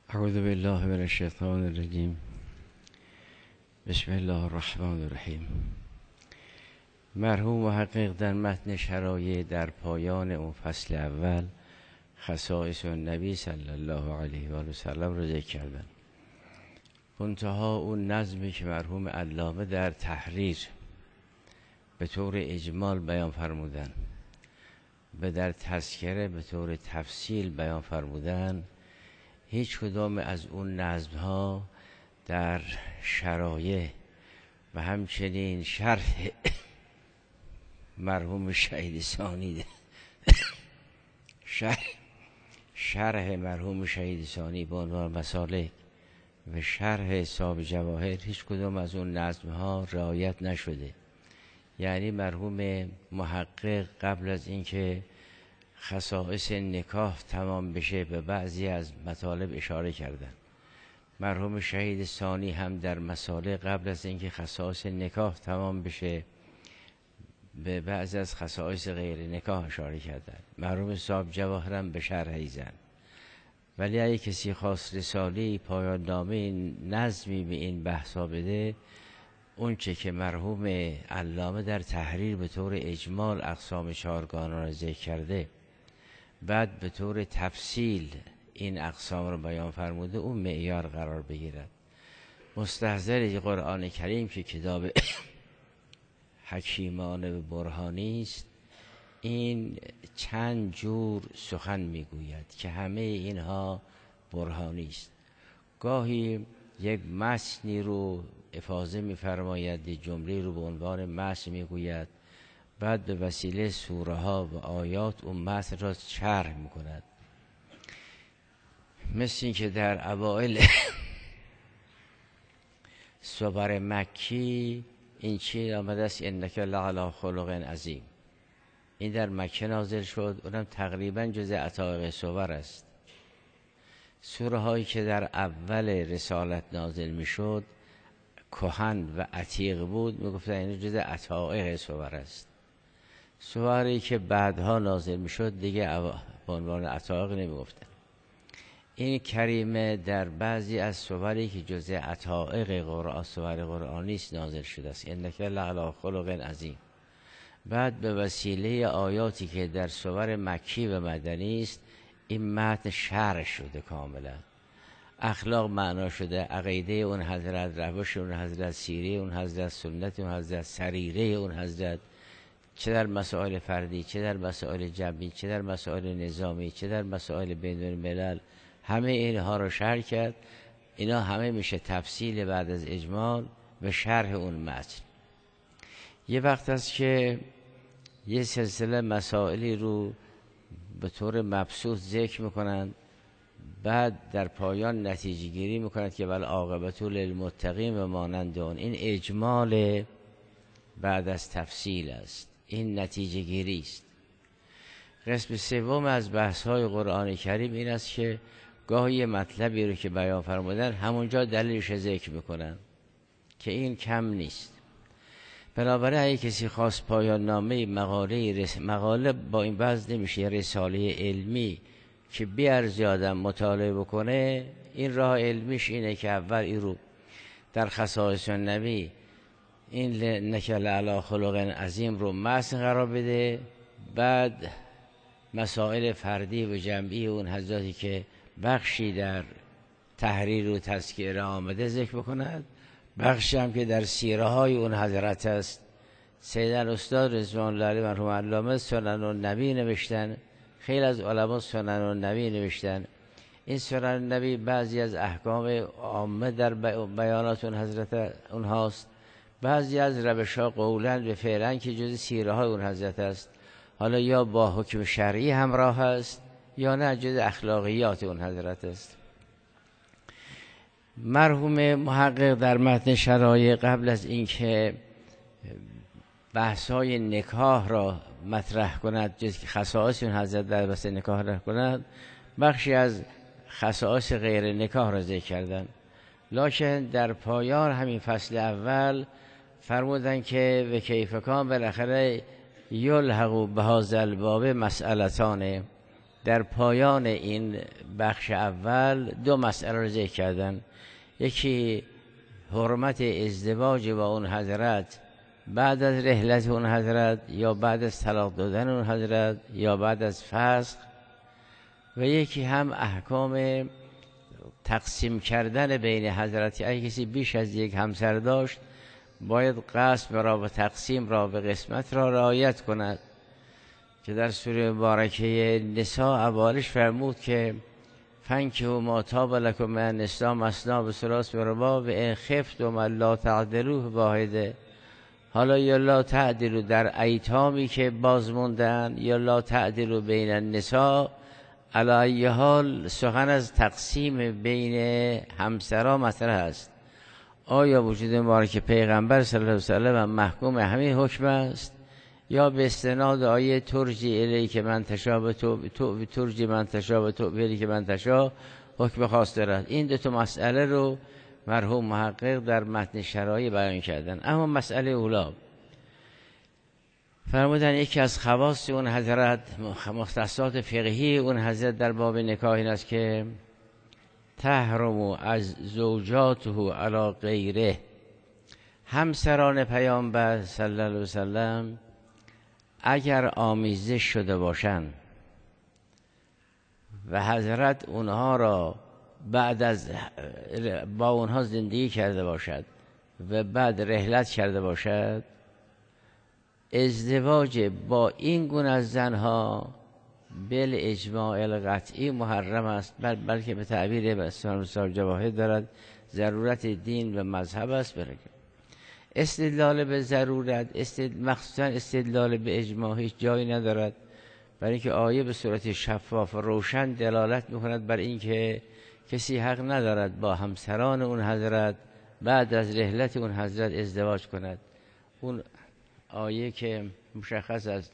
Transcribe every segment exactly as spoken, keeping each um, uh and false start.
اعوذ بالله من الشیطان الرجیم. بسم الله الرحمن الرحیم. مرحوم محقق در متن شرایع در پایان اون فصل اول خصائص نبی صلی الله علیه و آله و سلم رو ذکر کردن. منتها اون نظمی که مرحوم علامه در تحریر به طور اجمال بیان فرمودن و در تذکره به طور تفصیل بیان فرمودن، هیچ کدام از اون نظم ها در شرایع و همچنین شرح مرحوم شهید ثانی شرح, شرح مرحوم شهید ثانی به عنوان مسالک و شرح حساب جواهر، هیچ کدام از اون نظم ها رعایت نشده. یعنی مرحوم محقق قبل از اینکه خصائص نکاح تمام بشه به بعضی از مطالب اشاره کردن. مرحوم شهید ثانی هم در مسائل قبل از اینکه خصائص نکاح تمام بشه به بعضی از خصائص غیر نکاح اشاره کردن. مرحوم صاحب جواهر هم به شرح ایزن. ولی اگه کسی خواست رساله پایان نامه نظمی به این بحثا بده، اون چه که مرحوم علامه در تحریر به طور اجمال اقسام چهارگانه را ذکر کرده، بعد به طور تفصیل این اقسام رو بیان فرموده، اون معیار قرار بگیرد. مستحضر قرآن کریم که کتاب حکیمانه و برهانی است، این چند جور سخن میگوید که همه اینها برهانی است. گاهی یک متنی رو افاضه می‌فرماید، یک جمله رو به عنوان متن میگوید، بعد به وسیله سوره ها و آیات اون متن را شرح میکند. مثل این که در اوائل سور مکی این چی آمده است، انک لعلی خلق عظیم. این در مکه نازل شد، اونم تقریبا جز عتایق سور است. سوره هایی که در اول رسالت نازل میشد کهن و عتیق بود، میگفتن این جز عتایق سور است. سوری که بعدها نازل میشد دیگه به عنوان عتایق نمیگفتن. این کریمه در بعضی از سوری که جزء عتایق قرآن، سور قرآنی است، نازل شده است، انک لعلی خلق عظیم. بعد به وسیله آیاتی که در سور مکی و مدنی است، این متن شرح شده کاملا. اخلاق معنا شده، عقیده اون حضرت، روش اون حضرت، سیره اون حضرت، سنت اون حضرت، سریره اون حضرت، چه در مسائل فردی، چه در مسائل جمعی، چه در مسائل نظامی، چه در مسائل بین الملل، همه اینها رو شرح کرد. اینا همه میشه تفصیل بعد از اجمال و شرح اون متن. یه وقت است که یه سلسله مسائلی رو به طور مبسوط ذکر میکنند، بعد در پایان نتیجه گیری میکنند که بل عاقبت للمتقین و مانند اون. این اجمال بعد از تفصیل است، این نتیجه گیری است. قسم سوم از بحث های قرآن کریم این است که گاهی مطلبی رو که بیان فرمودن همونجا دلیلش ذکر میکنن که این کم نیست. بنابراین اگه کسی خواست پایان نامه مقاله رس... مقاله با این وضع نمیشه، رساله علمی که بیارزی آدم مطالعه بکنه، این راه علمیش اینه که اول این رو در خصائص نبی این انک لعلی خلق عظیم رو متن قرار بده، بعد مسائل فردی و جمعی اون حضراتی که بخشی در تحریر و تذکره آمده ذکر بکند، بخشی هم که در سیره های اون حضرت است. سید الاستاد رضوان الله علیه مرحوم علامه سنن النبی نوشتن، خیلی از علما سنن النبی نوشتن. این سنن النبی بعضی از احکام عامه در بیانات اون حضرت اونهاست، بعضی از روش ها قولن و فعلا که جز سیره های اون حضرت است، حالا یا با حکم شرعی همراه است یا نه جز اخلاقیات اون حضرت است. مرحوم محقق در متن شرایع قبل از اینکه بحث‌های نکاح را مطرح کند، جز که خصائص اون حضرت در بحث نکاح را کند، بخشی از خصائص غیر نکاح را ذکر کردن. لکن در پایان همین فصل اول فرمودن که و کیف کان بالاخره یلحقوا بهذا الباب مسئلتان. در پایان این بخش اول دو مسئله رو ذکر کردن. یکی حرمت ازدواج با اون حضرت بعد از رحلت اون حضرت، یا بعد از طلاق دادن اون حضرت، یا بعد از فسخ، و یکی هم احکام تقسیم کردن بین حضرت. اگه کسی بیش از یک همسر داشت باید قسم را و تقسیم را و قسمت را رعایت کند، که در سوره مبارکه نساء اولش فرمود که فانکحوا ما طاب لکم من النساء مثنی و ثلاث و رباع و ان خفتم الا تعدلوا واحده. حالا یا لا تعدلوا در ایتامی که باز موندن، یا لا تعدلوا بین النساء. علی ای حال سخن از تقسیم بین همسران مطرح است. آیا وجود مبارک پیغمبر صلی الله علیه و سلم محکوم همین حکم است، یا به استناد آیه ترجی الی که من تشا به تو تو ترجی من تشا به تو الی که من تشا حکم خاص دارد؟ این دو تا مسئله رو مرحوم محقق در متن شرایع بیان کردن. اما مسئله اولا فرمودن یکی از خواص اون حضرت، مختصات فقهی اون حضرت در باب نکاح این است که تحرم از زوجاته علی غیره. همسران پیامبر صلی الله علیه و سلم اگر آمیزش شده باشند و حضرت اونها را بعد از با اونها زندگی کرده باشد و بعد رحلت کرده باشد، ازدواج با این گونه از زنها بل اجماع القطعی محرم است، بل بلکه به تعبیر بسیار بسیار جواهر دارد ضرورت دین و مذهب است. برای استدلال به ضرورت استدلال مخصوصا استدلال به اجماع هیچ جایی ندارد، برای اینکه آیه به صورت شفاف و روشن دلالت میکند بر اینکه کسی حق ندارد با همسران اون حضرت بعد از رحلت اون حضرت ازدواج کند. اون آیه که مشخص است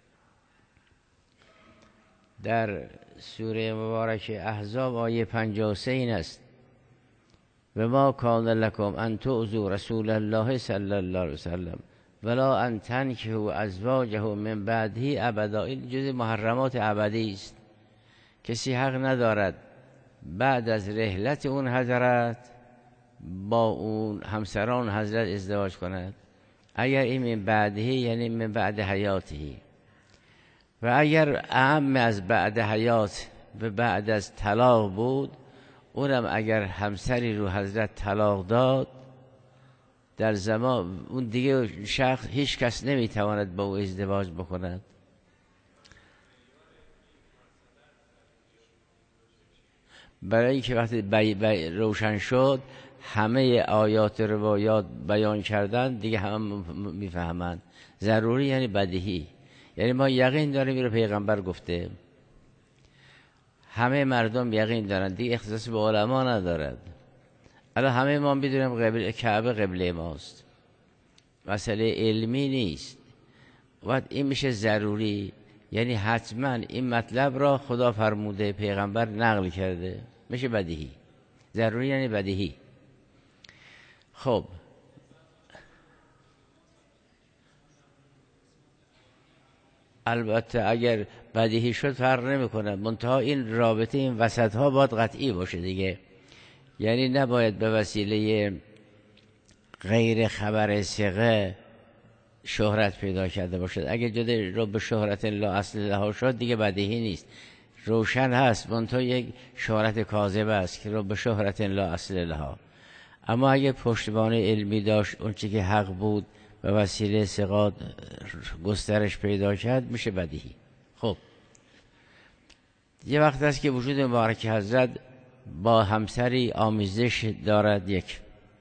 در سوره مبارک احزاب آیه پنجاه و سه این است: و ما کان لکم ان تؤذوا رسول الله صلی الله علیه وسلم ولا ان تنکحوا ازواجه من بعده ابدا. این جز محرمات ابدی است. کسی حق ندارد بعد از رحلت اون حضرت با اون همسران حضرت ازدواج کند، اگر این من بعده یعنی من بعد حیاتی، و اگر اعم از بعد حیات و بعد از طلاق بود، اونم اگر همسری رو حضرت طلاق داد در زمان اون دیگه شخص هیچ کس نمیتواند با او ازدواج بکند. برای اینکه وقتی بی بی روشن شد همه آیات روایات بیان کردن دیگه هم میفهمند. ضروری یعنی بدیهی، یعنی ما یقین داریم این رو پیغمبر گفته، همه مردم یقین دارن، دیگه اختصاص به علما ندارد. الان همه ما بدونیم قبل کعبه قبله ماست، مسئله علمی نیست. وقت این میشه ضروری، یعنی حتما این مطلب را خدا فرموده، پیغمبر نقل کرده، میشه بدیهی. ضروری یعنی بدیهی. خب البته اگر بدیهی شد فرق نمیکنه، منتها این رابطه این وسط ها باید قطعی باشه دیگه، یعنی نباید به وسیله غیر خبر ثقه شهرت پیدا کرده باشد. اگر جده رو به شهرت لا اصل لها شد دیگه بدیهی نیست، روشن هست، منتها یک شهرت کاذب است که رو به شهرت لا اصل لها. اما اگه پشتوانه علمی داشت، اون چی که حق بود به وسیله ثقات گسترش پیدا کرد، میشه بدیهی. خب یه وقت است که وجود مبارک حضرت با همسری آمیزش دارد یک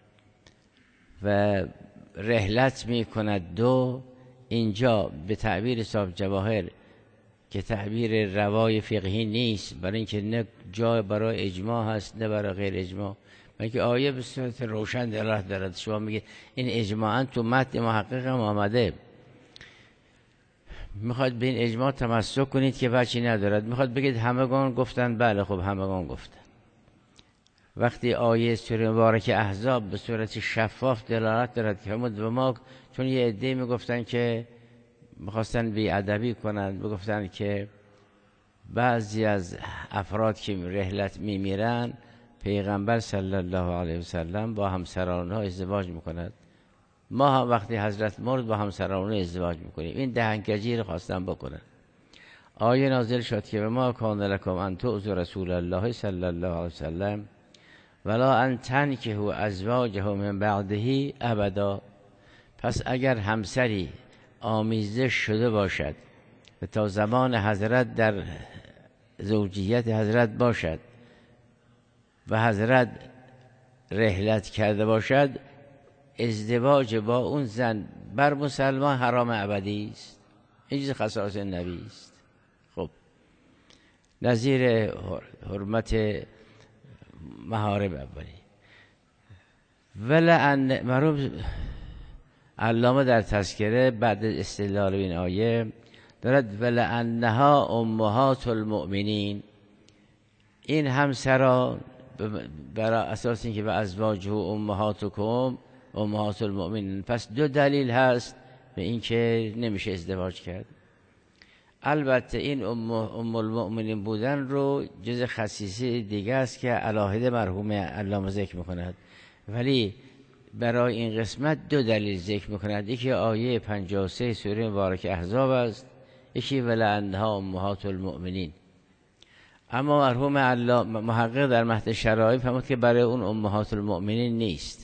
و رحلت می کند دو. اینجا به تعبیر صاحب جواهر که تعبیر روای فقهی نیست، برای اینکه نه جای برای اجماع هست نه برای غیر اجماع، بلکه آیه به صورت روشن دلالت دارد. شما میگه این اجماعاً تو متن محقق هم آمده، میخواد به این اجماع تمسک کنید که بچی ندارد، میخواد بگید همگان گفتن، بله خب همگان گفتن. وقتی آیه سوره مبارک احزاب به صورت شفاف دلالت دارد که فرمود و ما، چون یه عده میگفتن که میخواستن بی ادبی کنند، میگفتن که بعضی از افراد که رحلت میمیرن پیغمبر صلی الله علیه و سلم با همسران ها ازدواج میکند. ما هم وقتی حضرت مرد با همسران ازدواج میکنیم. این دهنکجی رو خواستن بکنن. آیه نازل شد که ما کان لکم ان تؤذوا رسول الله صلی الله علیه و سلم ولا ان تنکحوا ازواجه من بعده ابدا. پس اگر همسری آمیزش شده باشد و تا زمان حضرت در زوجیت حضرت باشد و حضرت رحلت کرده باشد، ازدواج با اون زن بر مسلمان حرام ابدی است. این چیز خصائص نبی است. خب نظیر حرمت محارم اولی. ولعن مرحوم علامه در تذکره بعد استدلال این آیه دارد ولعنها امهات المؤمنین. این همسران برای اساس اینکه به ازواج و امهاتکم امهات المؤمنین، پس دو دلیل هست به اینکه نمیشه ازدواج کرد. البته این ام, ام المؤمنین بودن رو جز خصیصه دیگه است که علاهده مرحوم علامه ذکر میکند، ولی برای این قسمت دو دلیل ذکر میکند. یکی آیه پنجاه و سه سوره مبارک احزاب است، یکی ولعنها امهات المؤمنین. اما مرحوم علامه محقق در مهد شرایع فهمید که برای اون امهات المؤمنین نیست.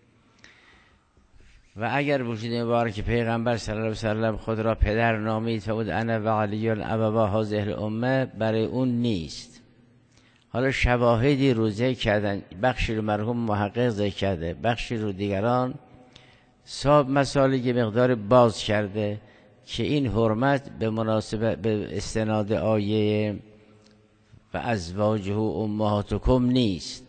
و اگر وجود مبارک پیغمبر صلی الله علیه و سلم خود را پدر نامید فرمود انا و علی ابوا هذه الامه، برای اون نیست. حالا شواهدی رو ذکر کردن، بخشی رو مرحوم محقق ذکر کرده، بخشی رو دیگران صاحب مسائلی مقدار باز کرده که این حرمت به مناسبت به استناد آیه و ازواجه امهاتکم نیست.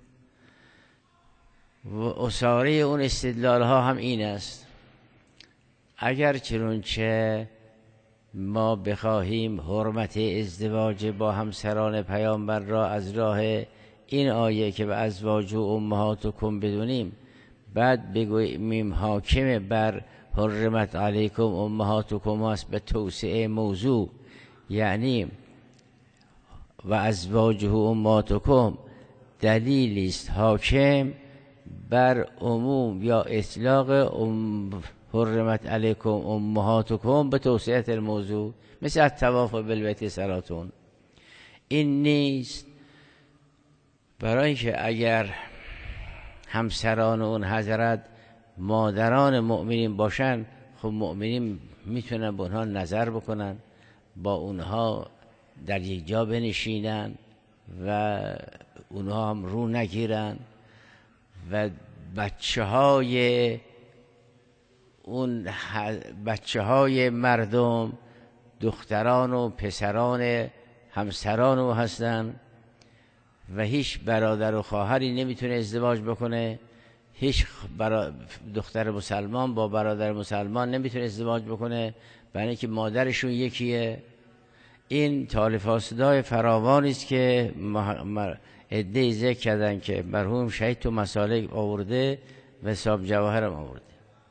و اصاره اون استدلال ها هم این است، اگر چنانچه ما بخواهیم حرمت ازدواج با همسران پیامبر را از راه این آیه که به ازواج و امهاتکم بدونیم، بعد بگوییم حاکم بر حرمت علیکم امهاتکم است به توسعه موضوع، یعنی و ازواج و امهاتکم دلیلی است حاکم بر عموم یا اطلاق ام حرمت علیکم امهاتکم به توسعه الموضوع، مثل الطواف بالبیت صلاتون. این نیست. برای اینکه اگر همسران اون حضرت مادران مؤمنین باشن، خب مؤمنین میتونن به اونها نظر بکنن، با اونها در یک جا بنشینن و اونها هم رو نگیرن و بچه های اون بچه های مردم دختران و پسران همسران او هستن و هیچ برادر و خواهری نمیتونه ازدواج بکنه. هیچ برا... دختر مسلمان با برادر مسلمان نمیتونه ازدواج بکنه، برای اینکه مادرشون یکیه. این تالیف هاستدای فراوانی است که مح... ادعی ذکر کردن که مرحوم شهید تو مسالک آورده و صاحب جواهر هم آورده.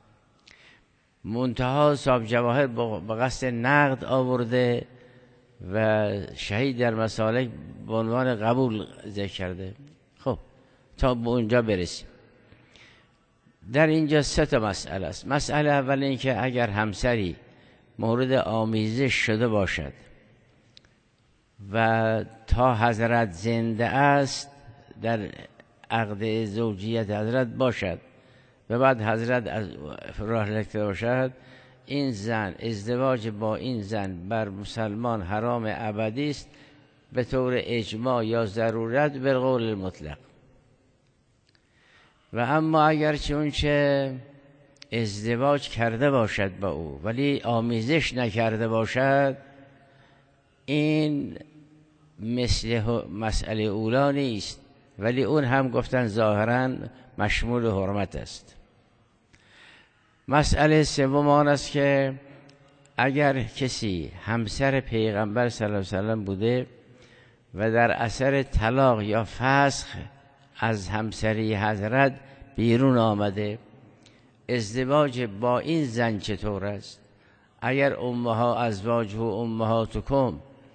منتها صاحب جواهر به قصد نقد آورده و شهید در مسالک به عنوان قبول ذکر کرده. خب تا به اونجا برسیم. در اینجا سه تا مسئله است. مسئله اول این که اگر همسری مورد آمیزش شده باشد و تا حضرت زنده است در عقد زوجیت حضرت باشد و بعد حضرت از راه رفته باشد، این زن ازدواج با این زن بر مسلمان حرام ابدی است به طور اجماع یا ضرورت به قول المطلق. و اما اگر چونچه ازدواج کرده باشد با او ولی آمیزش نکرده باشد، این مثل مسئله اولا نیست، ولی اون هم گفتن ظاهراً مشمول حرمت است. مسئله سوم آن است که اگر کسی همسر پیغمبر صلی الله علیه و سلم بوده و در اثر طلاق یا فسخ از همسری حضرت بیرون آمده، ازدواج با این زن چطور است؟ اگر امها ازواج و امهاتکم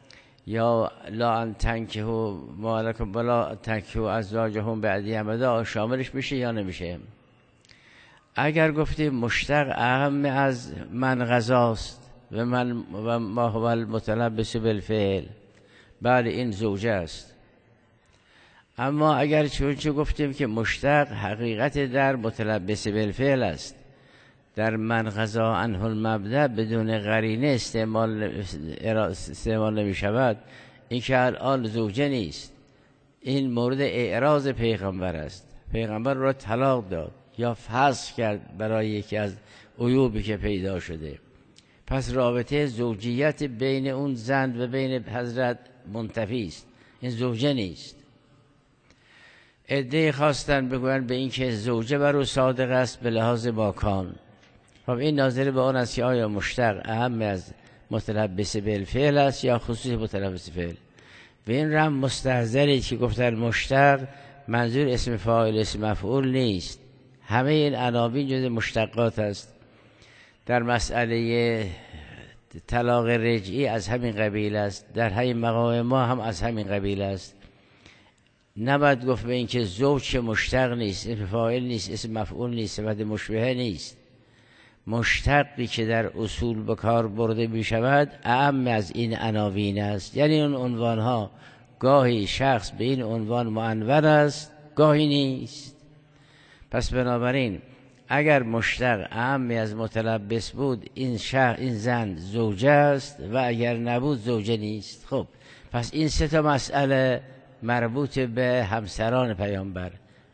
یا لا ان تنکحوا ما لکم ولا تنکحوا ازواجهم بعدی ابدا شاملش میشه یا نمیشه؟ اگر گفتیم مشتق اهم از من غذاست و من و ما هو المتلبس بالفعل، بله این زوجه است. اما اگر چون چه گفتیم که مشتق حقیقت در متلبس بالفعل است، در من غذا عنه المبدأ بدون قرینه استعمال استعمال نمی شود، این که الان زوجه نیست. این مورد اعراض پیغمبر است. پیغمبر را طلاق داد یا فسخ کرد برای یکی از عیوبی که پیدا شده. پس رابطه زوجیت بین اون زن و بین حضرت منتفی است، این زوجه نیست. عده‌ای خواستن بگوین به این که زوجه بر او صادق است به لحاظ ماکان. خب این ناظر به اون است که آیا مشتق اهم از متلبس بالفعل است یا خصوص متلبس فعل. به این رم مستحضرید که گفتن مشتق منظور اسم فاعل اسم مفعول نیست، همه این عناوین جز مشتقات است. در مسئله طلاق رجعی از همین قبیل است، در همین مقام ما هم از همین قبیل است. نباید گفت به این که زوج مشتق نیست، اسم فاعل نیست، اسم مفعول نیست، صفت مشبهه نیست. مشتقی که در اصول به کار برده می شود اعم از این عناوین است. یعنی اون عنوان ها گاهی شخص به این عنوان معنور است، گاهی نیست. پس بنابراین اگر مشتق اعم از متلبس بود، این شخص این زن زوجه است و اگر نبود زوجه نیست. خب پس این سه تا مسئله مربوط به همسران پیامبر.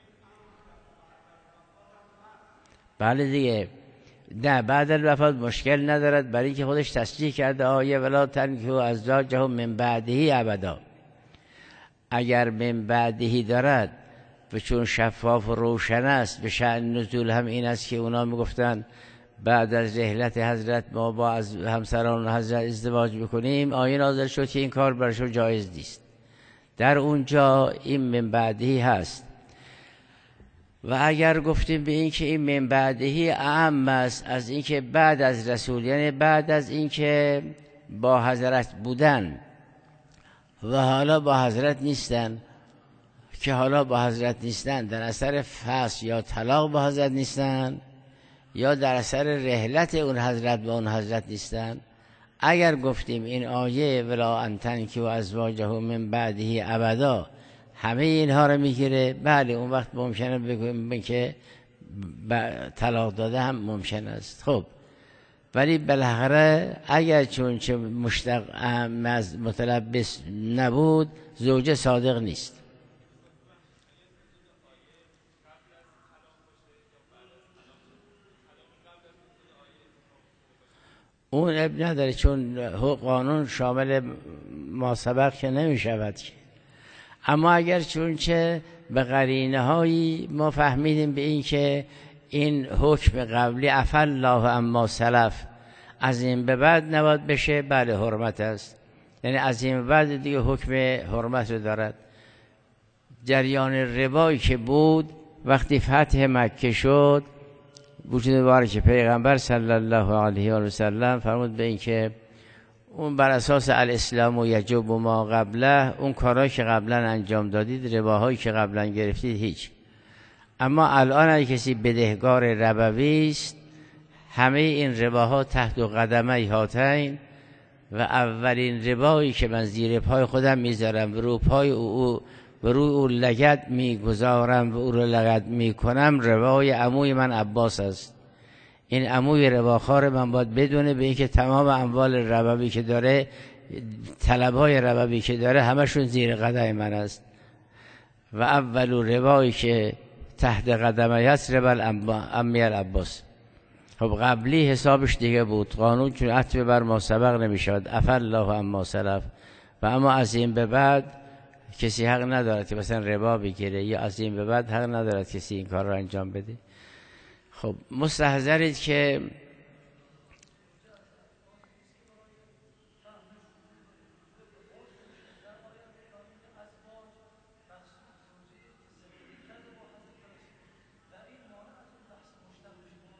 بله دیگه، نه بعد الوفات مشکل ندارد، برای اینکه خودش تصریح کرده آیه ولا تنکحوا ازواجهم من بعده ابدا. اگر من بعده دارد و چون شفاف و روشن است، به شأن نزول هم این است که اونا میگفتن بعد از رحلت حضرت ما با از همسران حضرت ازدواج بکنیم، آیه نازل شد که این کار برشون جایز نیست. در اونجا این من بعدهی هست. و اگر گفتیم به این که این من بعدهی اعم است از این که بعد از رسول، یعنی بعد از این که با حضرت بودن و حالا با حضرت نیستن، که حالا با حضرت نیستن در اثر فسخ یا طلاق با حضرت نیستن یا در اثر رحلت اون حضرت با اون حضرت نیستن، اگر گفتیم این آیه ولا ان تنکحوا ازواجه من بعده ابدا همه اینها رو میگیره، بله اون وقت ممکنه بگویم که طلاق داده هم ممکن است. خب ولی بالاخره اگر چون چه مشتق از متلبس نبود، زوجه صادق نیست. اون اب نداره، چون قانون شامل ما سبق که نمی شود که. اما اگر چون چه به قرینه هایی ما فهمیدیم به این که این حکم قبلی عفا الله اما سلف از این به بعد نباید بشه، بله حرمت است. یعنی از این به بعد دیگه حکم حرمت رو دارد. جریان ربایی که بود وقتی فتح مکه شد، وجود بارک پیغمبر صلی الله علیه و سلم فرمود به این که اون بر اساس الاسلام و یجب و ما قبله، اون کارهایی که قبلا انجام دادید، رباهایی که قبلا گرفتید هیچ. اما الان اگه کسی بدهکار ربوی است، همه این رباها تحت و قدمه هاتین و اولین ربایی که من زیر پای خودم میذارم و رو پای او و روی او لگد میگذارم و او رو لگد میکنم، ربای عموی من عباس است. این عموی رباخوار من باید بدونه به این که تمام اموال ربوی که داره، طلبهای ربوی که داره، همشون زیر قدم من است. و اول ربایی که تحت قدمه هست ربا عمی العباس. خب قبلی حسابش دیگه بود، قانون چون عطف بر ما سبق نمیشود، عفا الله اما سلف. و اما از این به بعد کسی حق ندارد که مثلا ربا بگیره، یا از این به بعد حق ندارد کسی این کار رو انجام بده. خب مستحضرید که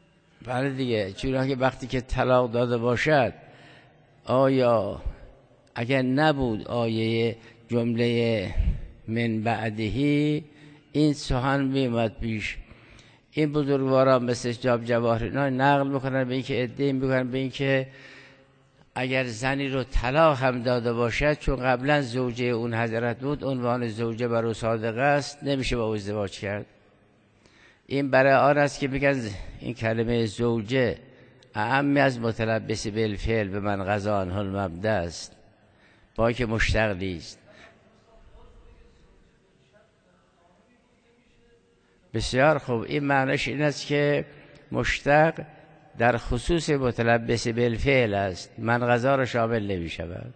بله دیگه، چون که وقتی که طلاق داده باشد، آیا اگر نبود آیه جمله من بعدهی این سخن میومد پیش. این بزرگواران مثل جاب جواهر اینا نقل میکنن به اینکه ادعا میکنن به اینکه اگر زنی رو طلاق هم داده باشد چون قبلا زوجه اون حضرت بود عنوان زوجه بر او صادق است نمیشه با او ازدواج کرد. این برای آن است که میگن این کلمه زوجه اعم از متلبس بالفعل به من قضا عنه المبدا است، با که مشتق نیست. بسیار خوب، این معنیش این است که مشتق در خصوص متلبس بالفعل است، من قضا را شامل نمی شود.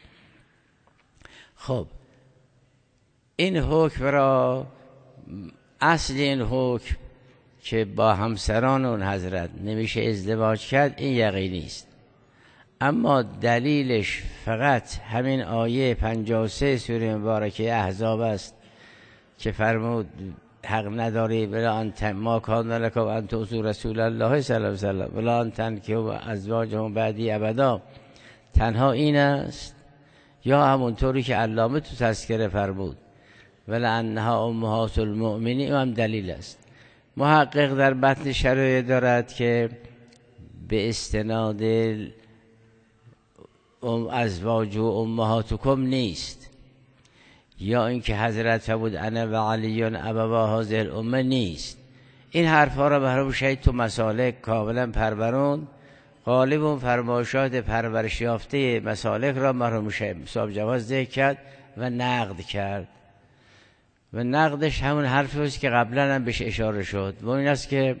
خب این حکم را، اصل این حکم که با همسران اون حضرت نمیشه ازدواج کرد این یقینی است، اما دلیلش فقط همین آیه پنجاه و سه سوره مبارکه احزاب است که فرمود حق نداری ولا انت ما کان لکم ان تؤذوا رسول الله صلی الله علیه و سلم ولا ان تنکحوا ازواجهم بعدی ابدا. تنها این است، یا همونطوری که علامه تو تذکره فرمود ولا انها امهات المؤمنین، هم دلیل است. محقق در متن شرایع دارد که به استناد ام ازواج و امهاتکم نیست، یا اینکه حضرت فرمود انا و علی ابوا هذه الامه نیست. این حرفا را محروم شهید تو مسالک کاملا پرورون. غالب اون فرمایشات پرورش یافته مسالک را محروم شهید صاحب جواز ذکر کرد و نقد کرد، و نقدش همون حرفی است که قبلا هم بهش اشاره شد، و این است که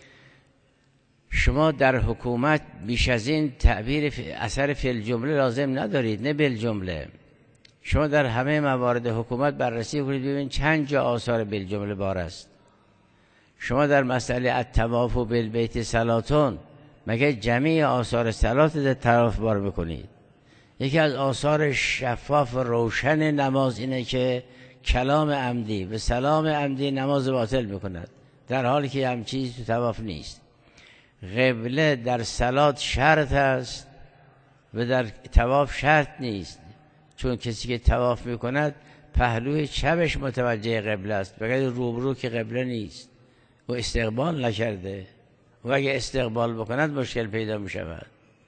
شما در حکومت بیش از این تعبیر اثر فی الجمله لازم ندارید، نه بالجمله. شما در همه موارد حکومت بررسی کنید ببینید چند جا آثار بالجمله بار است. شما در مسئله الطواف بالبیت صلاتون مگه جمعی آثار صلات در طواف بار بکنید؟ یکی از آثار شفاف و روشن نماز اینه که کلام عمدی و سلام عمدی نماز باطل میکند، در حالی که هم چیزی تو طواف نیست. قبله در صلات شرط است و در طواف شرط نیست، چون کسی که طواف میکند پهلوی چپش متوجه قبله است، بگه روبرو که قبله نیست و استقبال نکرده، و اگه استقبال بکند مشکل پیدا میشود.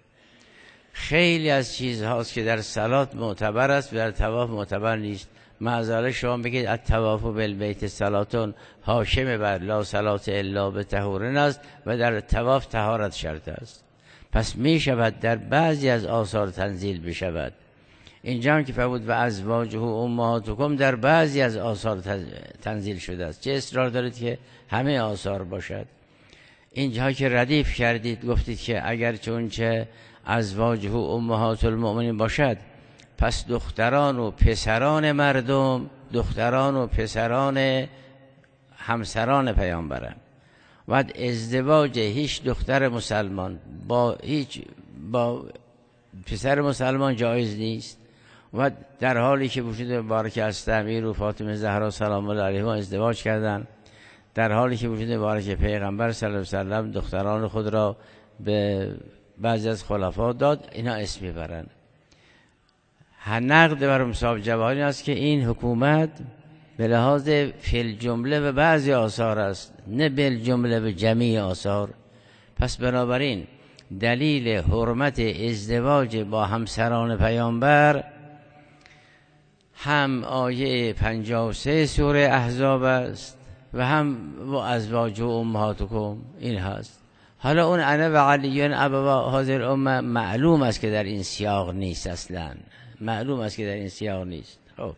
خیلی از چیزهاست که در صلات معتبر است و در طواف معتبر نیست. معذرت شما بگید الطواف بالبیت صلاتون حاکم بر لا صلات الا بطهورن است و در طواف طهارت شرط است. پس می شود در بعضی از آثار تنزیل بشود. اینجا هم که فرمود و ازواجه امهاتکم در بعضی از آثار تنزیل شده است. چه اصرار دارید که همه آثار باشد؟ اینجا که ردیف کردید گفتید که اگر چون چه ازواجه امهات المؤمنین باشد، پس دختران و پسران مردم، دختران و پسران همسران پیامبرن. و ازدواج هیچ دختر مسلمان با هیچ با پسر مسلمان جایز نیست. و در حالی که وجود مبارک است امیر و فاطمه زهرا سلام الله علیها ازدواج کردند، در حالی که وجود مبارک پیغمبر صلی الله علیه و سلم دختران خود را به بعضی از خلفا داد، اینا اسم میبرند. نقد بر مصاب جواهری است که این حکومت به لحاظ فی الجمله و بعضی آثار است، نه بالجمله و جمعی آثار. پس بنابراین دلیل حرمت ازدواج با همسران پیامبر هم آیه پنجاه و سه سوره احزاب است و هم و ازواج و امهاتکم این هست. حالا اون انا و علیون ابوا هذه الامه معلوم است که در این سیاق نیست، اصلا معلوم است که در این سیاق نیست. خب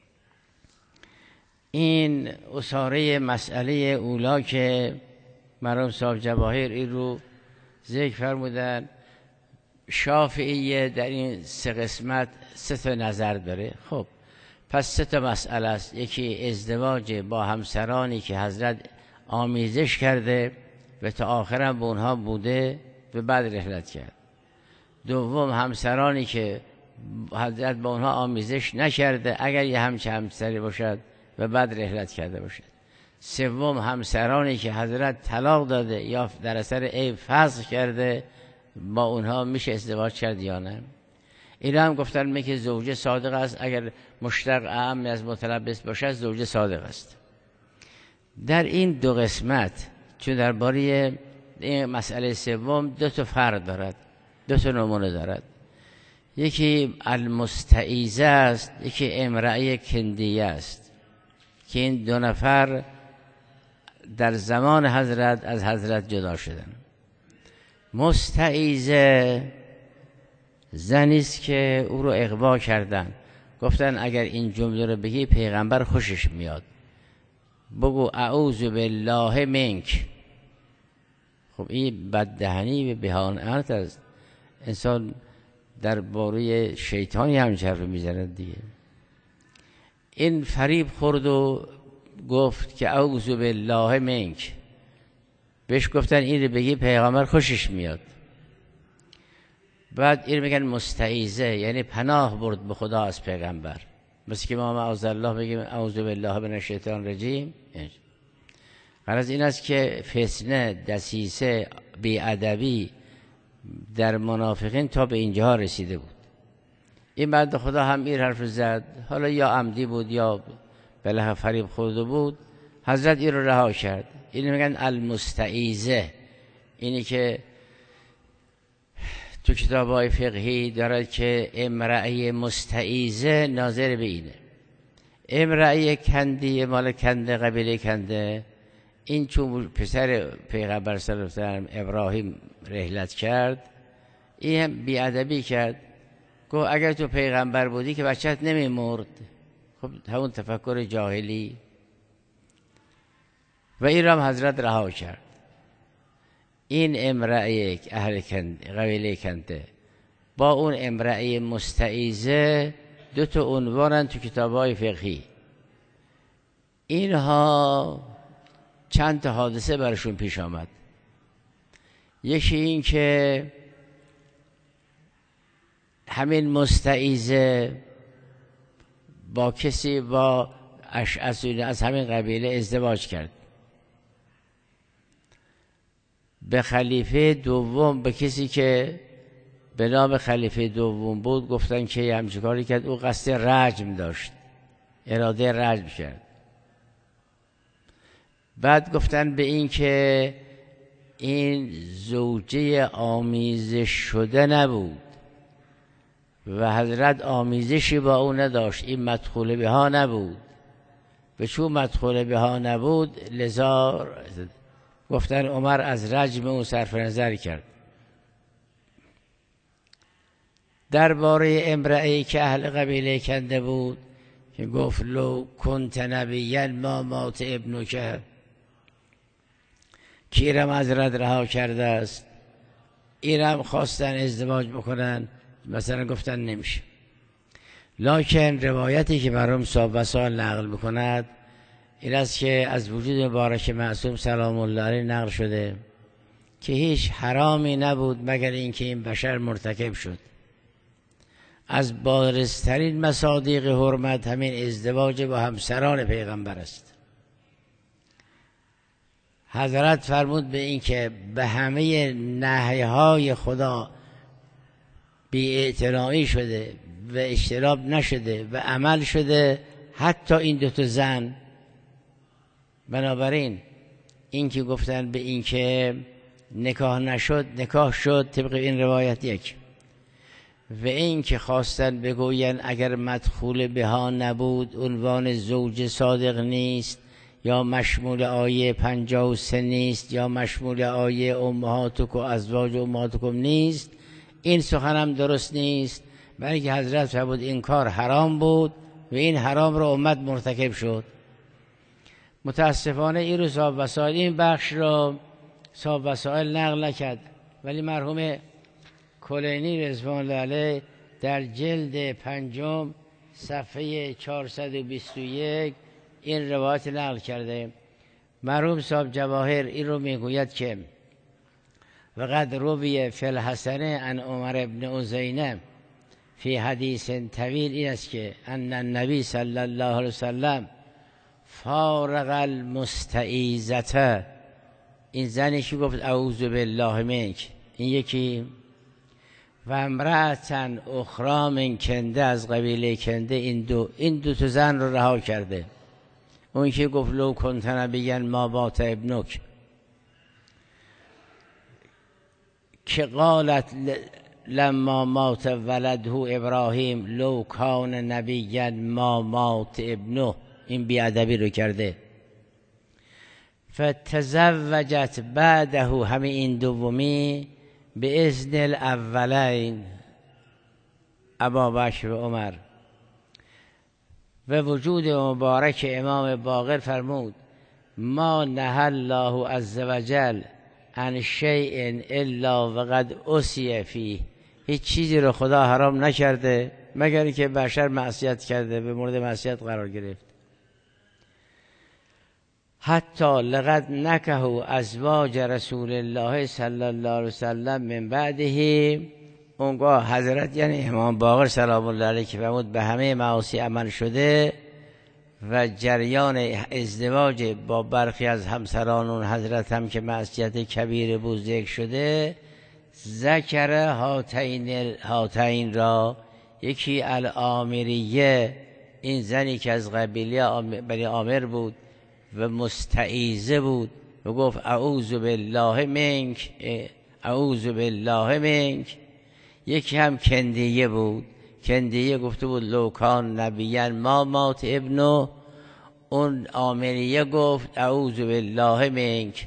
این اساره مسئله اولا که مرحوم صاحب جواهر این رو ذکر فرمودن. شافعیه در این سه قسمت سه تا نظر داره. خب پس سه تا مسئله است. یکی ازدواج با همسرانی که حضرت آمیزش کرده و تا آخرم به اونها بوده و بعد رحلت کرد. دوم همسرانی که حضرت با اونها آمیزش نکرده اگر یه همچه همسری باشد و بعد رحلت کرده باشد. سوم همسرانی که حضرت طلاق داده یا در اثر عیب فسخ کرده با اونها میشه ازدواج کرد یا نه. این هم گفتن می که زوجه صادق است، اگر مشتق اعم از متلبس باشد زوجه صادق است. در این دو قسمت چون درباره این مسئله سوم دو تا فرق دارد، دو تا نمونه دارد. یکی المستعیزه است، یکی امرأه کندیه است که این دو نفر در زمان حضرت از حضرت جدا شدن. مستعیزه زنی است که او رو اغوا کردن، گفتن اگر این جمله رو بگی پیغمبر خوشش میاد، بگو اعوذ بالله منک. خب این بددهنی و بهانت است. انسان در باره شیطانی هم حرف میزنه دیگه. این فریب خورد و گفت که اعوذ بالله منک. بهش گفتن این رو بگی پیغمبر خوشش میاد. بعد این میگن مستعیزه، یعنی پناه برد به خدا از پیغمبر، مثل که ما معاذ الله بگیم اعوذ بالله من الشیطان الرجیم. غرض این است که فتنه، دسیسه، بی‌ادبی در منافقین تا به اینجا رسیده بود. این بعد خدا هم این حرف زد، حالا یا عمدی بود یا بله فریب خورده بود، حضرت این رو رها کرد. این میگن المستعیزه، اینی که تو کتاب‌های فقهی دارد که امرأه مستعیزه ناظر به اینه. امرأه کندی مال کنده، قبیله کنده، این چون پسر پیغمبر صلی الله علیه و سلم ابراهیم رحلت کرد، این هم بی‌ادبی کرد، گفت اگر تو پیغمبر بودی که بچت نمی مرد. خب همون تفکر جاهلی. و این را هم حضرت رها کرد. این امرأه اهل کنده، قبیله کنده، با اون امرأه مستعیزه دو تا عنوانن تو کتاب‌های فقهی. اینها چند تا حادثه برشون پیش آمد. یکی این که همین مستعیزه با کسی با اشعث از همین قبیله ازدواج کرد. به خلیفه دوم، به کسی که به نام خلیفه دوم بود، گفتن که همچین کاری کرد، او قصد رجم داشت، اراده رجم کرد. بعد گفتن به این که این زوجه آمیزش شده نبود و حضرت آمیزشی با او نداشت، این مدخول بها نبود و چون مدخول بها نبود لذا گفتن عمر از رجم او صرف نظر کرد. درباره امرأه‌ای که اهل قبیله کنده بود که گفت لو کنت نبیا ما مات ابنک، کیرم از رد رها کرده است، ایرم خواستن ازدواج بکنن، مثلا گفتن نمیشه. لکن روایتی که مرحوم صاحب وسائل نقل بکند این است که از وجود مبارک معصوم سلام الله علیه نقل شده که هیچ حرامی نبود مگر اینکه این بشر مرتکب شد. از بارزترین مصادیق حرمت همین ازدواج با همسران پیغمبر است. حضرت فرمود به این که به همه نهیهای خدا بی‌اعتنایی شده و اجتناب نشده و عمل شده، حتی این دو تا زن. بنابراین این که گفتن به این که نکاح نشد، نکاح شد طبق این روایت یک، و این که خواستن بگوین اگر مدخول بها نبود عنوان زوج صادق نیست، یا مشمول آیه پنجاه و سه نیست، یا مشمول آیه امهاتک و ازواج امهاتکم نیست، این سخن هم درست نیست، بلکه حضرت فرمود این کار حرام بود و این حرام رو امت مرتکب شد. متاسفانه این رو صاحب وسائل این بخش رو صاحب وسائل نقل نکرد، ولی مرحوم کلینی رضوان الله علیه در جلد پنجم صفحه چهارصد و بیست و یک این روایت نقل کرده. مرحوم صاحب جواهر این رو میگوید که وقد روی فی الحسنه عن عمر ابن عزینه فی حدیث طویل، این است که ان النبی صلی الله علیه وسلم فارق المستعیزته، این زنی که گفت اعوذ بالله منک، این یکی، و امرأتن اخرى من کنده، از قبیله کنده این دو این دو تا زن رو رها کرده. اون که گفت لو کنت نبیا ما بات ابنک، که قالت لما مات ولده ابراهیم لو کان نبیا ما مات ابنه، این بیادبی رو کرده. فتزوجت بعده، همه این دومی، به اذن الاولین ابابکر و عمر. و وجود مبارک امام باقر فرمود ما نهى الله عز وجل عن شیء الا وقد عصی فیه، هیچ چیزی رو خدا حرام نکرده مگر اینکه بشر معصیت کرده، به مورد معصیت قرار گرفت. حتی لقد نکحوا ازواج رسول الله صلی الله علیه وسلم من بعده، اونگاه حضرت یعنی امام باقر سلام الله علیه که فرمود به همه معاصی عمل شده و جریان ازدواج با برخی از همسران اون حضرت هم که معصیت کبیر بود ذکر شده. ذکر هاتین هاتین را، یکی العامریه، این زنی که از قبیله بنی عامر بود و مستعیذه بود و گفت اعوذ بالله منک اعوذ بالله منک. یکی هم کندیه بود، کندیه گفته بود لو کان نبیا ما مات ابنه، اون عامریه گفت اعوذ بالله منک.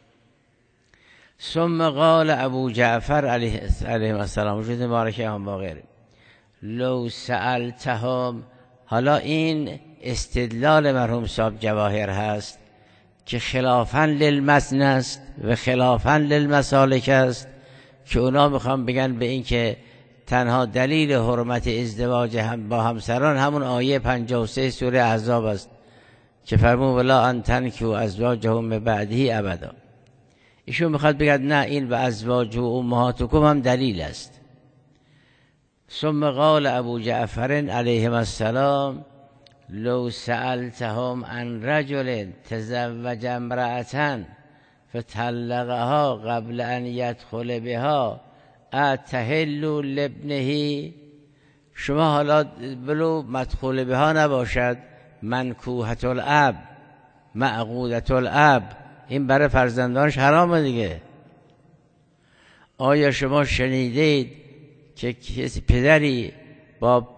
ثم قال ابو جعفر علیه السلام، وجود مبارک امام باقر، لو سألتهم، حالا این استدلال مرحوم صاحب جواهر هست که خلافاً للمتن است و خلافاً للمسالک است، که اونا میخوان بگن به این که تنها دلیل حرمت ازدواج هم با همسران همون آیه پنجاه و سه سوره احزاب است که فرمود ولا ان تنکحوا ازواجهم بعده ابدا. ایشون میخواد بگه نه، این و ازواج و امهاتکم هم دلیل است. ثم قال ابو جعفر علیه السلام لو سألتهم عن رجل تزوج امرأة فطلقها قبل ان يدخل بها اتحل لابنه، شما حالا بلو مدخول بها نباشد، منکوحة الاب معقودة الاب، این برای فرزندانش حرامه دیگه. آیا شما شنیدید که کسی پدری با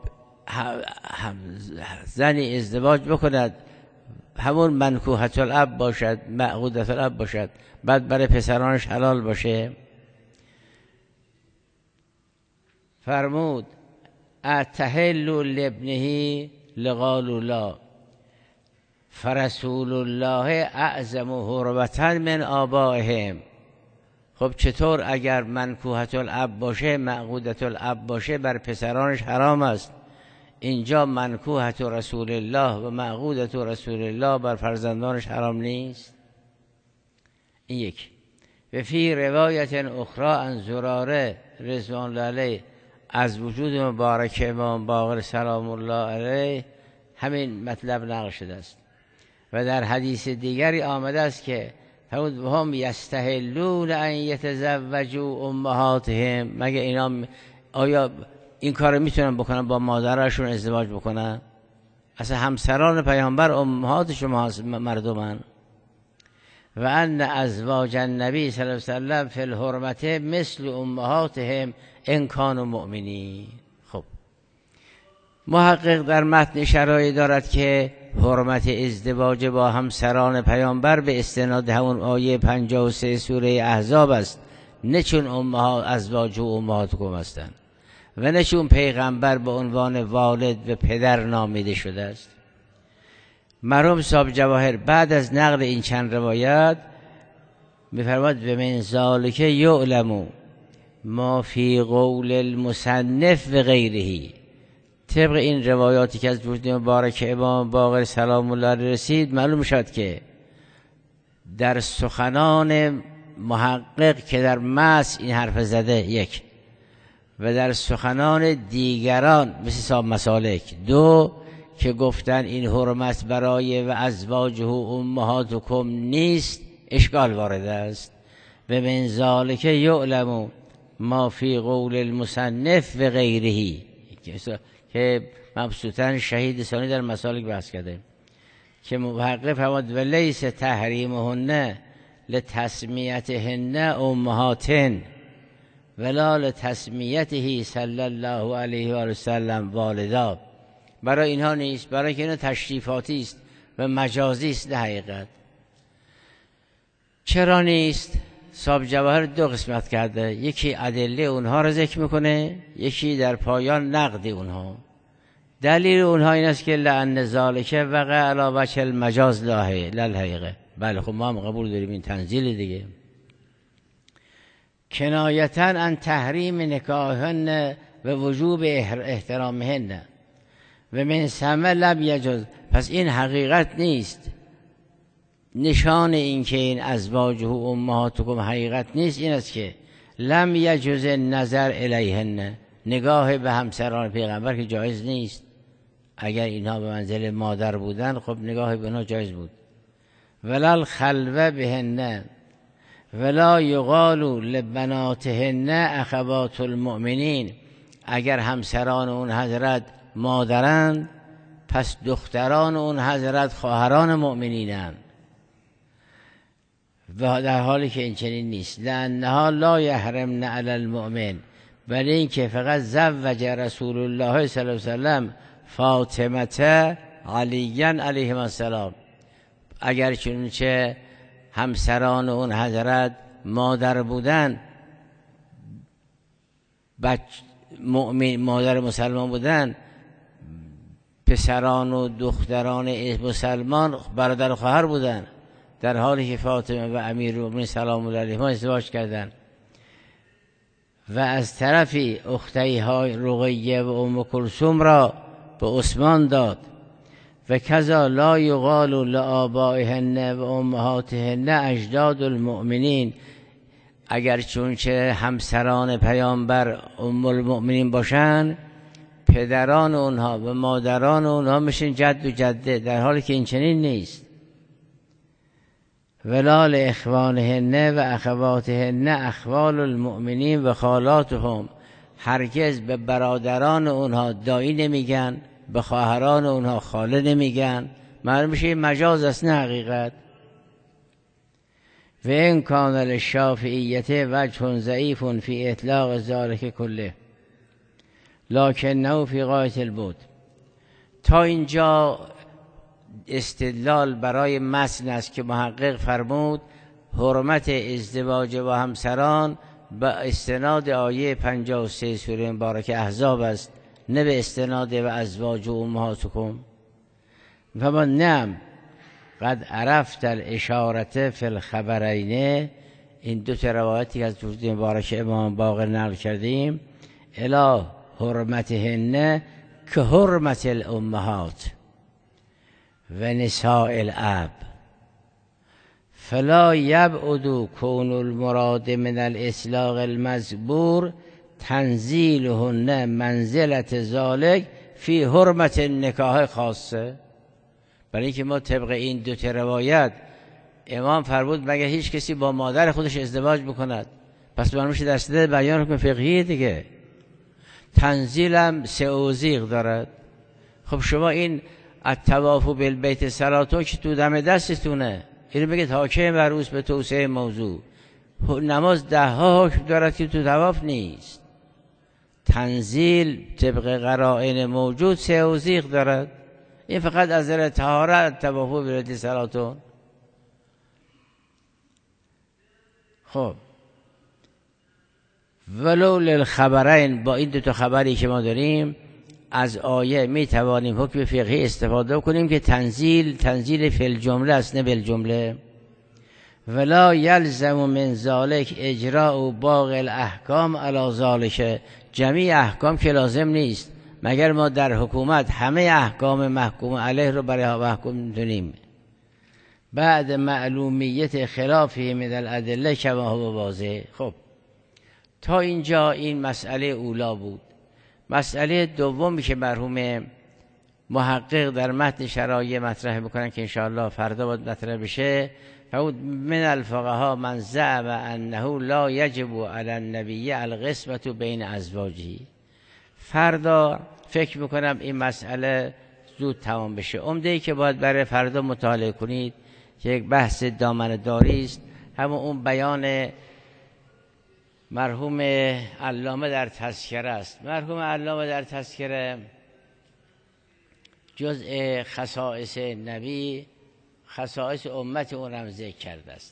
زنی ازدواج بکند همون منکوحة الاب باشد معقودة الاب باشد بعد برای پسرانش حلال باشه؟ فرمود اتحل لابنه لقالوا لا فرسول الله اعظم حرمة من آبائهم. خب چطور اگر منکوحة الاب باشه معقودة الاب باشه بر پسرانش حرام است، اینجا منکوحة رسول الله و معقودة رسول الله بر فرزندانش حرام نیست؟ این یک. و فی روایت اخرى عن زراره رضوان الله علیه از وجود مبارک امام باقر سلام الله علیه همین مطلب نقل شده است. و در حدیث دیگری آمده است که هم یستحلون ان یتزوجوا امهاتهم، مگه اینا آیا این کار میتونن بکنن با مادرشون ازدواج بکنن؟ اصلا همسران پیامبر امهات شما مردمن. و ان ازواج النبی صلی الله علیه وسلم فی الحرمت مثل امهاتهم ان کانوا مؤمنین. خب محقق در متن شرایع دارد که حرمت ازدواج با همسران پیامبر به استناد همون آیه پنجاه و سه سوره احزاب است، نه چون امهات ازواج و امهاتکم هستند و نه چون پیغمبر به عنوان والد و پدر نامیده شده است. مرحوم صاحب جواهر بعد از نقل این چند روایت می‌فرماید و من ذالک یعلم ما فی قول المصنف و غیره، طبق این روایاتی که از وجود مبارک امام باقر سلام الله علیه رسید معلوم شد که در سخنان محقق که در مس این حرف زده یک، و در سخنان دیگران مثل صاحب مسالک دو که گفتن این حرمت برای و ازواجه و امهاتکم نیست، اشکال وارد است. و من ذالک یعلم ما فی قول المصنف و غیرهی که مبسوطاً شهید ثانی در مسالک بحث کرده که محقق فرمود و لیس تحریمهن لتسمیتهن امهاتن ولا لتسمیته صلی الله علیه و سلم والدا. برای اینها نیست، برای که اینا تشریفاتی است و مجازی است. در حقیقت چرا نیست؟ صاحب جواهر دو قسمت کرده، یکی ادله اونها رو ذکر میکنه، یکی در پایان نقد اونها. دلیل اونها این است که لأن ذالک وقع علی وجه المجاز للحقیقه. بله خب ما هم قبول داریم این تنزیل دیگه. کنایتا عن تحریم نکاحهن و وجوب احترامهن و من ثم لم یجوز. پس این حقیقت نیست، نشان این که این ازواج و امهاتکم حقیقت نیست این است که لم یجوز نظر الیهن، نگاه به همسران پیغمبر که جایز نیست. اگر اینها به منزل مادر بودن خب نگاه به اینها جایز بود. ولا الخلوه بهن ولا یقال لبناتهن اخوات المؤمنین. اگر همسران اون حضرت مادرند پس دختران اون حضرت خواهران مؤمنینند، و در حالی که این چنین نیست. لأنها لا یحرمن علی المؤمن، ولی این که فقط زوج رسول الله صلی الله علیه وسلم فاطمه علی علیه السلام. اگر چنانچه همسران اون حضرت مادر بودن، بچ مؤمن مادر مسلمان بودن، پسران و دختران مسلمان برادر و خواهر بودن، در حالی که فاطمه و امیرالمومنین سلام الله علیهما ازدواج کردند. و از طرفی اختی‌های های رقیه و ام کلثوم را به عثمان داد. و کذا لا یقال لآبائهن و امهاتهن اجداد المؤمنین. اگر چونچه همسران پیامبر ام المؤمنین باشن، پدران اونها و مادران اونها میشن جد و جده، در حالی که این چنین نیست. ولا لاخوانهن و اخواتهن اخوال المؤمنین و خالاتهم. هرگز به برادران اونها دایی نمیگن، به خواهران اونها خاله نمیگن. معلوم میشه مجاز است نه حقیقت. و این کان للشافعیة وجه ضعیف فی اطلاق ذلک کله لکنه فی غایة البعد. تا اینجا استدلال برای متن است که محقق فرمود حرمت ازدواج با همسران به استناد آیه پنجاه و سه سوره مبارکه احزاب است، نه به استناد و ازواج و امهاتکم. و ما نعم قد عرفت الاشارت فی الخبرین. این دو تا روایتی که از وجود مبارک امام باقر نقل کردیم، الی حرمتهن که حرمت الامهات و نساء الاب، فلا یبعد کون المراد من الاصلاق المذکور تنزیلهن منزلت ذالک فی حرمت نکاح خاصه. برای اینکه ما طبق این دو تا روایت امام فرمود مگر هیچ کسی با مادر خودش ازدواج بکند، پس معلوم میشه در صدد بیان حکم فقهی دیگه. تنزیلم سعوزیق دارد. خب شما این الطواف بالبیت صلاتون که تو دم دستتونه، اینو بگید حاکم عروس به توسعه موضوع. نماز ده ها حکم دارد که تو طواف نیست. تنزیل طبق قرائن موجود سعوزیق دارد. این فقط از نظر طهارت طواف بالبیت صلاتون. خب ولو للخبرین، با این دو تا خبری که ما داریم از آیه می توانیم حکم فقهی استفاده کنیم که تنزیل تنزیل فی الجمله است نه بالجمله. ولا یلزم من ذالک اجراء باقی الاحکام علی ذالک. جمیع احکام که لازم نیست، مگر ما در حکومت همه احکام محکوم علیه رو برای محکوم می‌دونیم بعد معلومیت خلافی من الادله کما هو واضح. خب تا اینجا این مسئله اولا بود. مسئله دومی که مرحوم محقق در متن شرایع مطرح میکنن که انشاءالله فردا باید مطرح بشه، من الفقهاء من زعم انه لا یجب علی النبی القسمة بین ازواجه. فردا فکر میکنم این مسئله زود تمام بشه. عمده ای که باید برای فردا مطالعه کنید که یک بحث دامنه داری است، همون اون بیان مرحوم علامه در تذکره است. مرحوم علامه در تذکره جزء خصائص نبی، خصائص امت اون هم ذکر کرده است.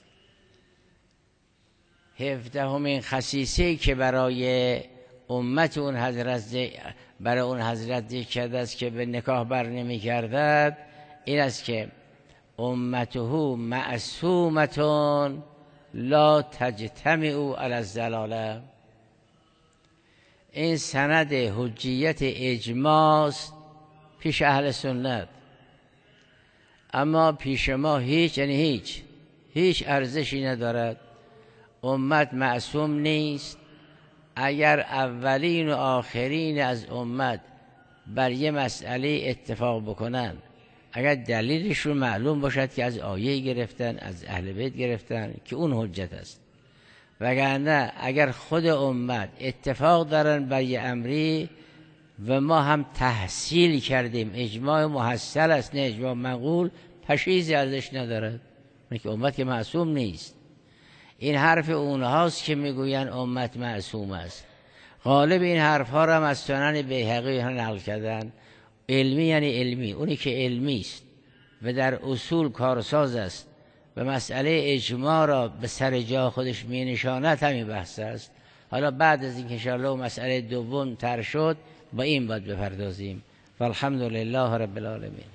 هفدهمین خصیصه که برای امت اون حضرت برای اون حضرت ذکر کرده است که به نکاح بر نمی گردد، این است که امته معصومتون لا تجتمع علی الضلاله. این سند حجیت اجماع پیش اهل سنت، اما پیش ما هیچ یعنی هیچ هیچ ارزشی ندارد. امت معصوم نیست. اگر اولین و آخرین از امت بر یه مسئله اتفاق بکنن، اگر دلیلشون معلوم باشد که از آیه گرفتن، از اهل بیت گرفتن، که اون حجت است. وگرنه اگر خود امت اتفاق دارن بر یه امری و ما هم تحصیل کردیم، اجماع محصل است نه اجماع منقول، پشیزی ازش ندارد. من که امت که معصوم نیست. این حرف اونهاست که میگوین امت معصوم است. غالب این حرف ها را هم از سنن بیهقی نقل کردن. علمی یعنی علمی، اونی که علمی است و در اصول کارساز است و مسئله اجماع را به سر جا خودش می نشاند، همین بحث است. حالا بعد از این که انشاءالله مسئله دوم تر شد، با این باید بپردازیم. والحمد لله رب العالمین.